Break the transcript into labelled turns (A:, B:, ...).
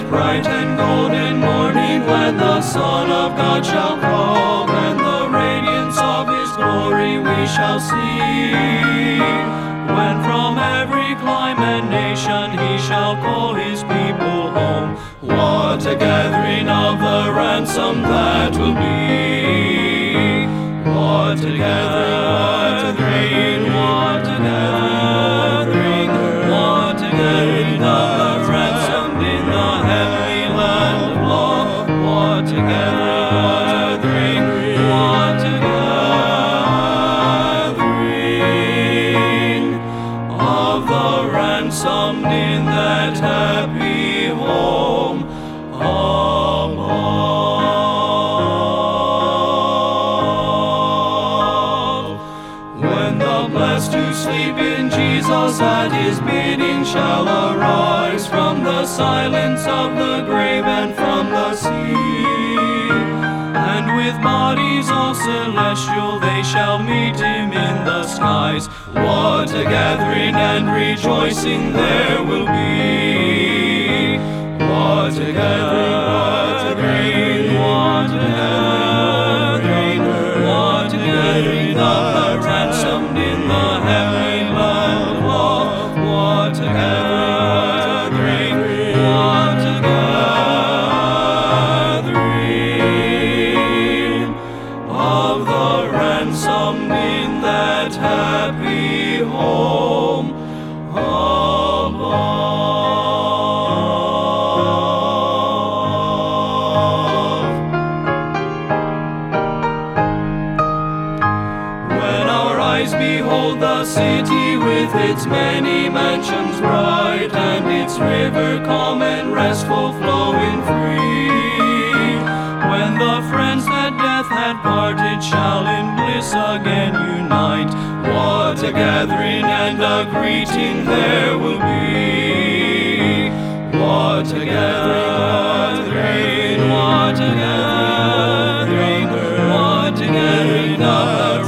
A: bright and golden morning, when the Son of God shall come, and the radiance of His glory we shall see. When from every clime and nation He shall call His people home, what a gathering of the ransom that will be! What a gathering, what a gathering, what a gathering, what a gathering of the ransomed in the heavenly land of law. What a gathering, what a gathering, what a gathering of the ransomed in that happy home above. When the blessed who sleep in Jesus at His bidding shall arise from the silence of the grave and from the sea, and with bodies all celestial they shall meet Him in the skies. What a gathering and rejoicing there will be! What a gathering, what a gathering, what a gathering, what a gathering of the ransomed in the heavenly land of law. What a gathering, what a gathering of the ransomed in that happy home above. When our eyes behold the city with its many mansions bright, and its river calm and restful flowing free, when the friends that death had parted shall in bliss again unite, what a gathering and a greeting there will be! What a gathering, what a gathering, what a gathering, what a gathering of the